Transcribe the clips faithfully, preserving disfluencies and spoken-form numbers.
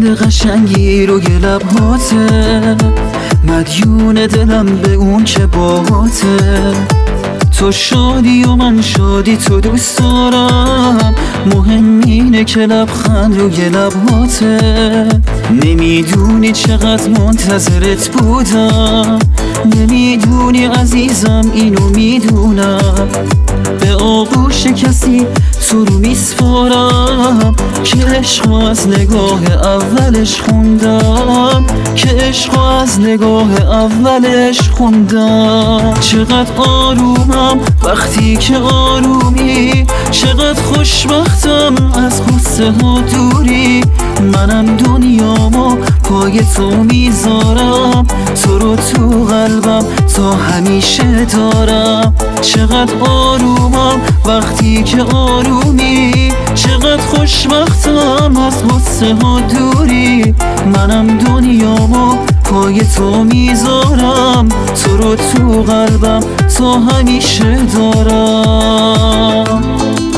گل قشنگی رو یه لبهاته، مدیون دلم به اون که باهاته. تو شادی و من شادی، تو دوست دارم، مهم اینه که لبخند رو یه لبهاته. نمیدونی چقدر منتظرت بودم، نمیدونی عزیزم اینو میدونم. به آغوش کسی تو رو میسپارم که عشق از نگاه اولش خوندم، که عشق از نگاه اولش خوندم. چقدر آرومم وقتی که آرومی، چقدر خوشبختم از غصه ها دوری. منم دنیامو پای تو میذارم، تو رو تو قلبم تا همیشه دارم. چقدر آرومم وقتی که آرومی، چقدر خوشبختم از غصه ها دوری. منم دنیامو پای تو میذارم، تو رو تو قلبم تا همیشه دارم.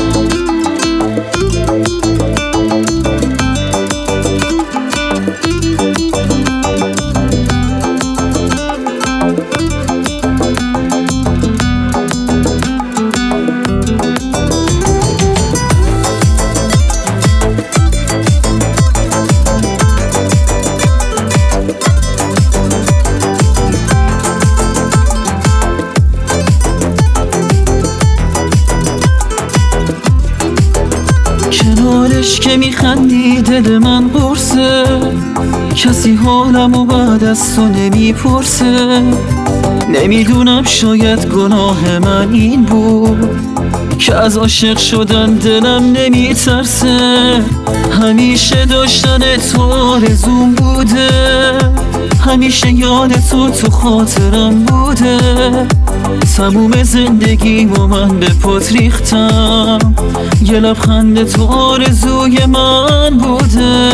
کنارش که میخندی دل من قرصه، کسی حالمو بعد از تو نمیپرسه. نمیدونم شاید گناه من این بود که از عاشق شدن دلم نمیترسه. همیشه داشتن تو آرزوم بوده، همیشه یاد تو تو خاطرم بوده. تموم زندگی و من به پات ریختم، یه لبخند تو آرزوی من بوده.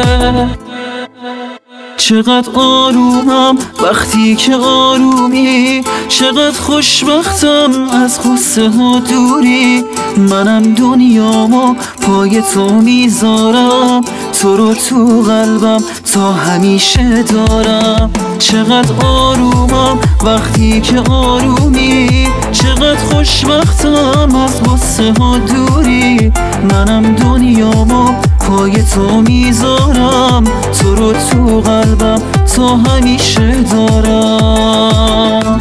چقدر آرومم وقتی که آرومی، چقدر خوشبختم از غصه ها دوری. منم دنیامو پای تو میذارم، تو رو تو قلبم تا همیشه دارم. چقدر آرومم وقتی که آرومی، چقدر خوشبختم از غصه ها دوری. منم دنیامو پای تو میذارم، تو رو تو قلبم تا همیشه دارم.